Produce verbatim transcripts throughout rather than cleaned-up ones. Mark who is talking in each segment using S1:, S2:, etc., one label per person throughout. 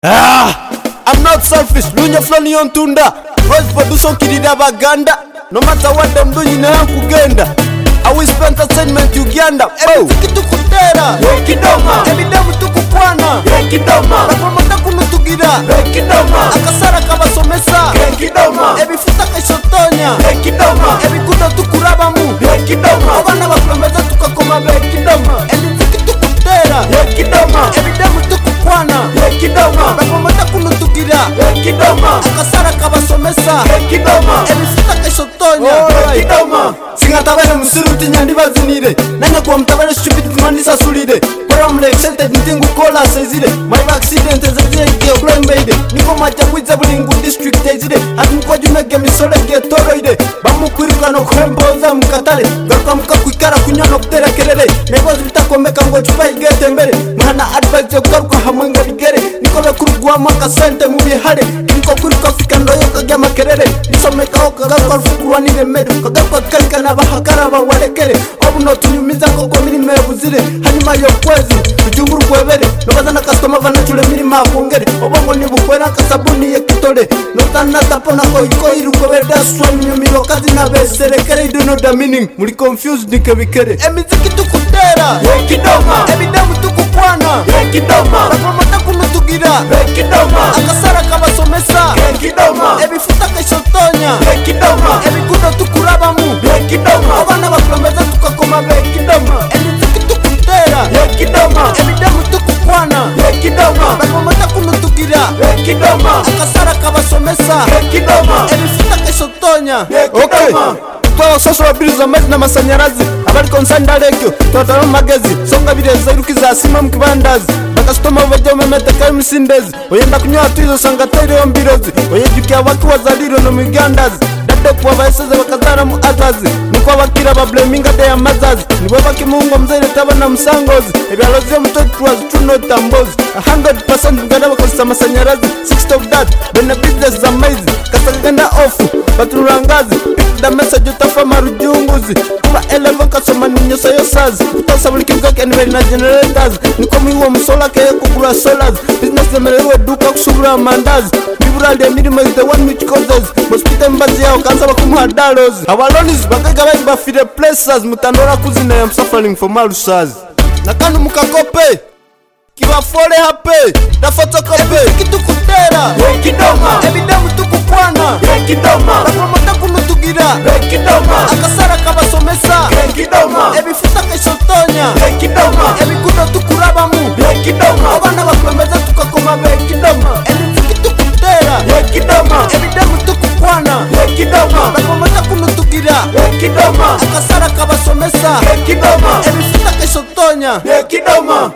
S1: Ah, I'm not selfish. Dunya flani on tunda. Voice production kidida baganda. No matter what them do, you know how kugenda. I will spend entertainment Uganda. Oh, kitu kutera.
S2: Yekidoma.
S1: Ebidamu tukukwana.
S2: Yekidoma.
S1: Nakwamata kunutugira.
S2: Yekidoma.
S1: Akasara kabasomesa.
S2: Yekidoma.
S1: Ebifuta keshotonya.
S2: Yekidoma.
S1: Ebikuda tukurabamu.
S2: Yekidoma.
S1: Obana bakulembeza tukakoma bekidoma. Ebifu kitu kutera.
S2: Yekidoma.
S1: Ebidamu tukukwana.
S2: Yekidoma.
S1: Nakwamata kunutugira.
S2: Yekidoma.
S1: Akasara kabasomesa.
S2: Yekidoma.
S1: Ebifuta keshotonya.
S2: Yekidoma.
S1: Singatabere musiruti nyandi bazinire. Nanya kwa mtabere stupid mandisa sulide. Kwa mle excited ntingu kola sezire. My accident is a day of blame. Niko machawiza bulingu district ezire. Ati mkwa jumeke misole getoroide. Bamu kwiruka no kwemboza mkatale. Garuka mka kuikara kunyono kutera kerere. Negozi bitakomeka ngo chupa igete mbere. Mwana advice yo garuka hamwenga ligere. Niko bekurugwa maka sente mubihare. Niko kwiruka fika ndoyo kagama kerere. Nisomeka oka garuka rufukurwa niremere. Kagaruka kalika na bahakara bawarekere. Obuno tunyumiza koko mirime buzire. Hanyuma yo kwezi ujunguru kwebere. Nobaza na customer vanachule mirima akongere. Obongo ni bukwera kasabuni yekitole. Notana tapona ko iko iru kwebere. That's why nyumiro kazi na beserekere. You don't know the meaning. Muli confused nikebikere. Emiziki tukutera.
S2: Yekidoma.
S1: Ebidamu tukukwana.
S2: Yekidoma.
S1: Bakwamata kunutugira.
S2: Yekidoma.
S1: Akasara kabasomesa.
S2: Yekidoma.
S1: Ebifuta keshotonya.
S2: Yekidoma.
S1: Ebikuda tukurabamu.
S2: Yekidoma.
S1: Obana bakulembeza tukakoma bekidoma. Emiziki tukutera.
S2: Yekidoma.
S1: Ebidamu tukukwana.
S2: Yekidoma.
S1: Bakwamata kunutugira.
S2: Yekidoma.
S1: Akasara kabasomesa.
S2: Yekidoma.
S1: Ebifuta keshotonya.
S2: Yekidoma.
S1: Kwa social abilities amazi n'amashanyarazi abari konsanda regio twatara magezi songa bireza irukiza asima mkibandazi bakastoma bajya mu meteka misindezi oyenda kunywa tuizo sanga tayiro mbirozi oyejuki abaki wazaliro no migandazi dade kwa bayeseze bakazara mu atazi niko bakira ba blaming ade amazazi nibo bakimungo mzere tabana musangozi ebyalozi omutoto was true not tambozi one hundred percent buganda bakosa amashanyarazi sixty of that then a business is amazing kasagenda off baturangazi the message utafa marujunguzi kuba eleven kasoma ninyosa yosazi utasabuliki mkake aniveri na generators niko miwa msola kaya kugula solars business nemelewe duka kusugula mandazi Biburali emirimo is the one which causes hospital mbazi yao kansa bakumuha dollars our loans bakaga bayi bafire places mutandora kuzina ya suffering for malusaz nakanu mukakope kiba fole hape da photocopy kitu kutera
S2: Yekidoma.
S1: ebidamu tukukwana
S2: Yekidoma.
S1: bakwamata kunutugira
S2: Yekidoma.
S1: akasara kabasomesa
S2: Yekidoma.
S1: ebifuta keshotonya
S2: Yekidoma.
S1: ebikuda tukurabamu
S2: Yekidoma.
S1: obana bakwemeza tukakoma bekidoma emiziki tukutera
S2: Yekidoma.
S1: ebidamu tukukwana
S2: Yekidoma.
S1: bakwamata kunutugira
S2: Yekidoma.
S1: akasara kabasomesa
S2: Yekidoma.
S1: ebifuta keshotonya
S2: Yekidoma.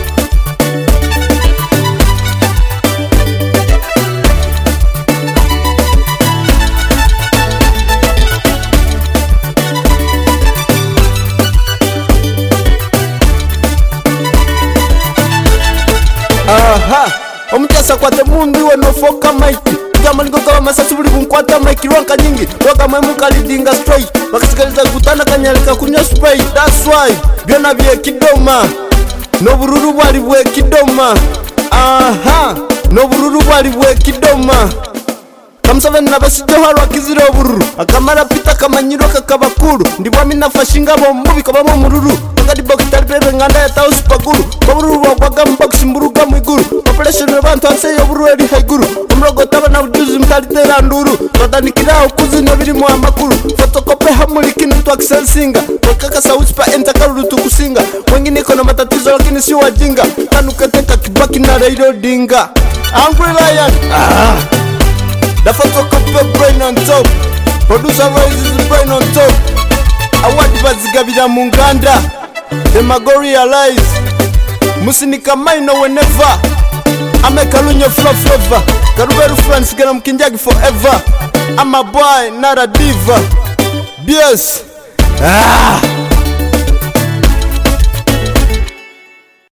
S1: Aha, omutasa kwate mundu we no foka maiki kama niko kama masasi buli kunkwata maiki rwanka nyingi waka mwe mukalidinga straight bakasigaliza kutana kanyalika kunywa spray. That's why byona bye kidoma no bururu bwali bwe kidoma. Aha, no bururu bwali bwe kidoma kamusaveni nabasijo halwa kizira obururu akamara pita kamanyiro kakabakuru ndibwa minafashinga bomubi kabamo mururu ngadi bokitari pepe nganda ya tau supaguru obururu bwagwaga mbox mburuga mwiguru population y'abantu anse y'obururu eri haiguru umrogo taba na ujuzi mtalitera nduru tatanikira ukuzi nabiri mu amakuru fotokope hamuli kinu twakisensinga wakaka sauspa entakaruru tukusinga wengine kono matatizo lakini si wajinga kanuketeka kibaki na Raila Odinga. Angry Lion. Ah, the photocopy brain on top. Producer raises the brain on top. Awadi bazigabira munganda. The Magoria lies. Musinika maino whenever. I'm a Kalunya flow flavor. Karuberu friends get them kinjagi forever. I'm a boy, not a diva. Yes. Ah.